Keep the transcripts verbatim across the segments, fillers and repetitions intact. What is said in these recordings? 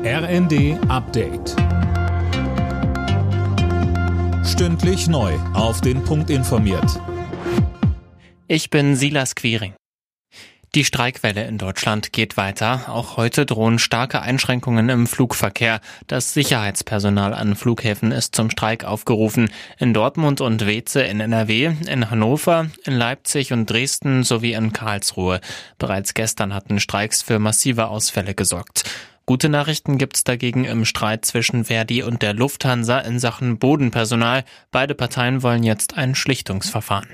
R N D Update. Stündlich neu auf den Punkt informiert. Ich bin Silas Quiring. Die Streikwelle in Deutschland geht weiter. Auch heute drohen starke Einschränkungen im Flugverkehr. Das Sicherheitspersonal an Flughäfen ist zum Streik aufgerufen. In Dortmund und Weeze in N R W, in Hannover, in Leipzig und Dresden sowie in Karlsruhe. Bereits gestern hatten Streiks für massive Ausfälle gesorgt. Gute Nachrichten gibt's dagegen im Streit zwischen Verdi und der Lufthansa in Sachen Bodenpersonal. Beide Parteien wollen jetzt ein Schlichtungsverfahren.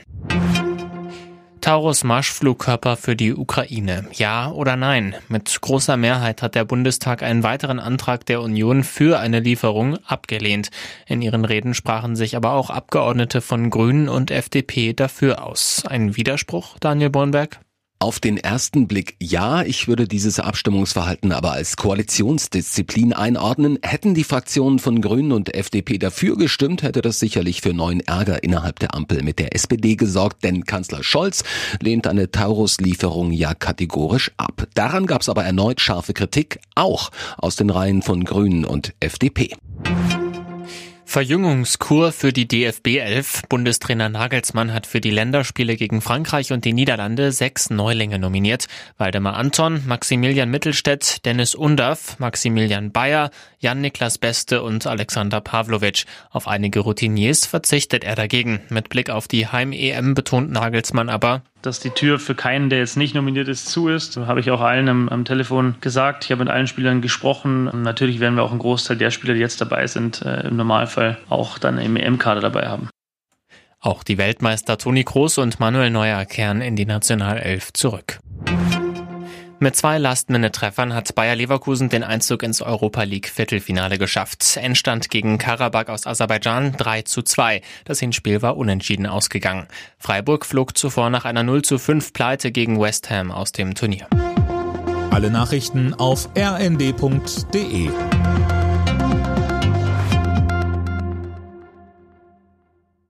Taurus-Marschflugkörper für die Ukraine. Ja oder nein? Mit großer Mehrheit hat der Bundestag einen weiteren Antrag der Union für eine Lieferung abgelehnt. In ihren Reden sprachen sich aber auch Abgeordnete von Grünen und F D P dafür aus. Ein Widerspruch, Daniel Bornberg? Auf den ersten Blick ja, ich würde dieses Abstimmungsverhalten aber als Koalitionsdisziplin einordnen. Hätten die Fraktionen von Grünen und F D P dafür gestimmt, hätte das sicherlich für neuen Ärger innerhalb der Ampel mit der S P D gesorgt, denn Kanzler Scholz lehnt eine Taurus-Lieferung ja kategorisch ab. Daran gab es aber erneut scharfe Kritik, auch aus den Reihen von Grünen und F D P. Verjüngungskur für die D F B elf. Bundestrainer Nagelsmann hat für die Länderspiele gegen Frankreich und die Niederlande sechs Neulinge nominiert. Waldemar Anton, Maximilian Mittelstädt, Dennis Undaff, Maximilian Bayer, Jan-Niklas Beste und Alexander Pavlovic. Auf einige Routiniers verzichtet er dagegen. Mit Blick auf die Heim-E M betont Nagelsmann aber, dass die Tür für keinen, der jetzt nicht nominiert ist, zu ist. Das habe ich auch allen am, am Telefon gesagt. Ich habe mit allen Spielern gesprochen. Und natürlich werden wir auch einen Großteil der Spieler, die jetzt dabei sind, äh, im Normalfall auch dann im E M-Kader dabei haben. Auch die Weltmeister Toni Kroos und Manuel Neuer kehren in die Nationalelf zurück. Mit zwei Last-Minute-Treffern hat Bayer Leverkusen den Einzug ins Europa-League-Viertelfinale geschafft. Endstand gegen Karabakh aus Aserbaidschan drei zu zwei. Das Hinspiel war unentschieden ausgegangen. Freiburg flog zuvor nach einer null zu fünf Pleite gegen West Ham aus dem Turnier. Alle Nachrichten auf r n d punkt d e.